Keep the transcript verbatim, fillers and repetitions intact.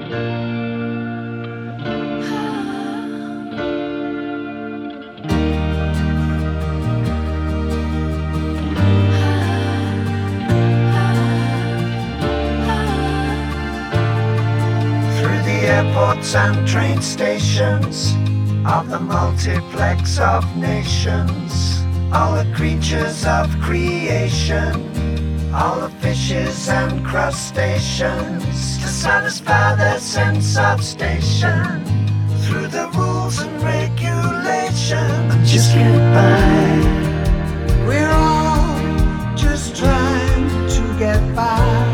Through the airports and train stations of the multiplex of nations, all the creatures of creation, all the fishes and crustaceans, to satisfy their sense of station, through the rules and regulations, just get by. We're all just trying to get by.